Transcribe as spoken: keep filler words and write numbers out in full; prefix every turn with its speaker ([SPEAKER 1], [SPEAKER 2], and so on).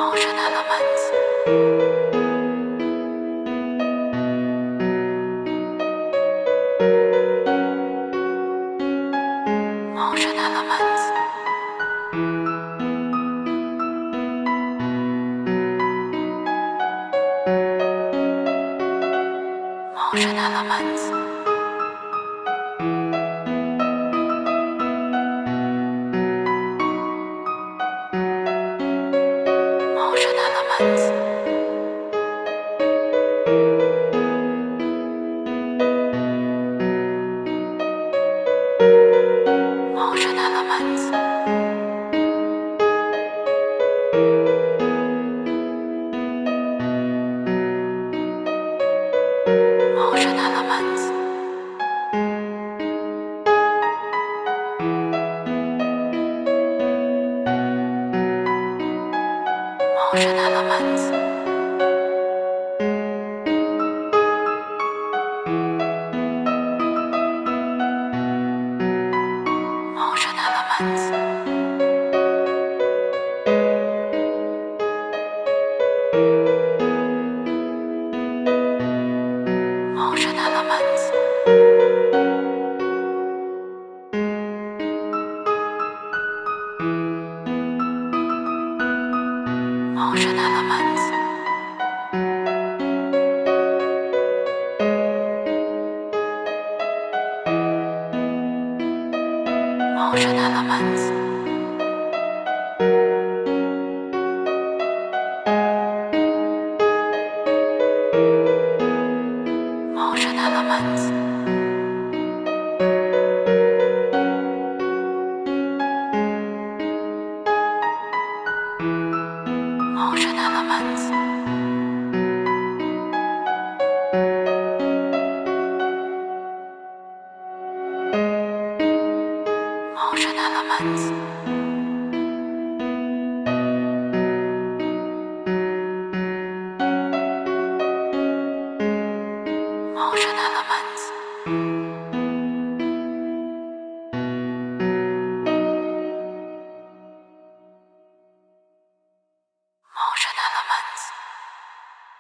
[SPEAKER 1] Ocean elements. Ocean elements. Ocean elements. Ocean elements. Ocean elements. Ocean elements. Ocean elements. Ocean elements. Ocean elements. Ocean elements. Ocean elements. Ocean elements. Ocean elements. Ocean elements.